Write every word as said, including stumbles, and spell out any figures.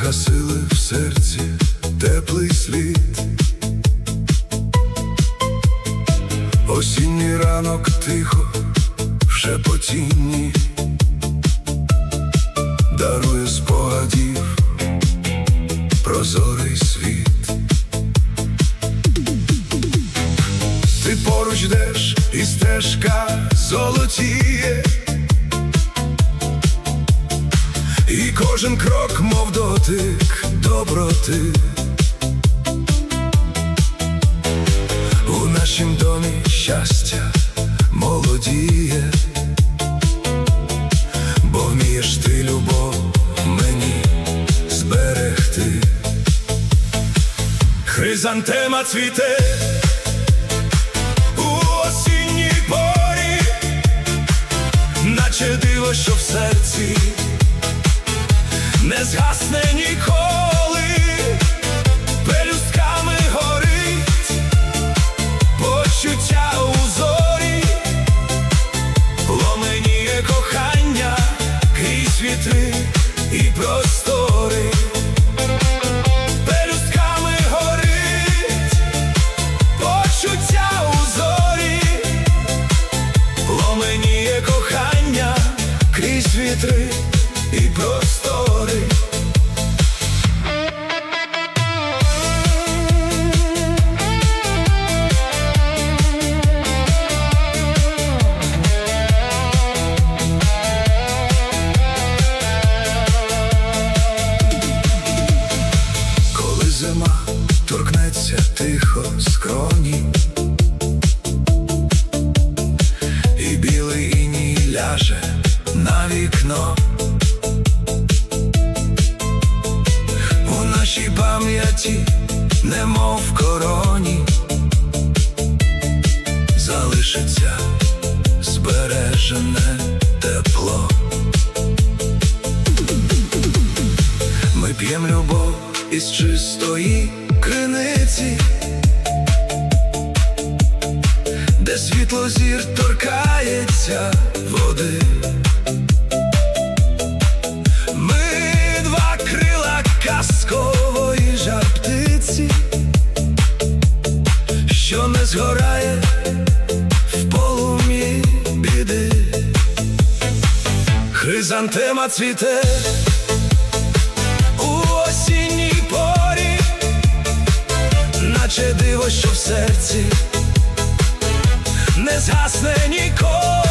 згасили в серці теплий слід. Осінній ранок тихо в шепотінні дарує спогадів прозорий світ. Ти поруч йдеш, і стежка золотіє, і кожен крок, мов дотик доброти. У нашім домі щастя молодіє, бо вмієш ти любов мені зберегти. Хризантема цвіте у осінній порі, наче диво, що в серці не згасне ніколи. Пелюстками горить почуття у зорі, пламеніє кохання крізь вітри і простори. Пелюстками горить почуття у зорі, пламеніє кохання крізь вітри і простори. Коли зима торкнеться тихо скроні, і білий іній ляже на вікно, у нашій пам'яті, немов в короні, залишиться збережене тепло. Ми п'єм любов із чистої криниці, де світло зір торкається води. Ми два крила казкової жар-птиці, що не згорає в полум'ї біди. Хризантема цвіте у осінній порі, наче диво, що в серці не згасне ніколи.